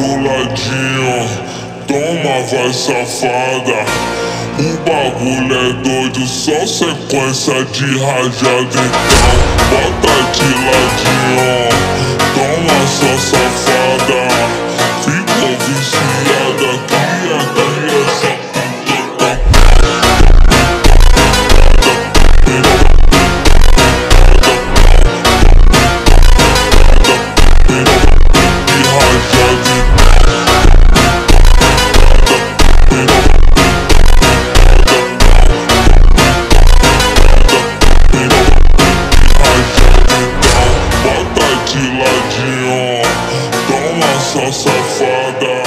pro ladinho, toma, vai safada. O bagulho é doido, só sequência de rajada. Então bota de ladinho, toma, só safada. Ficou viciada, cria essa puta. Bota de ladinho, toma, só safada.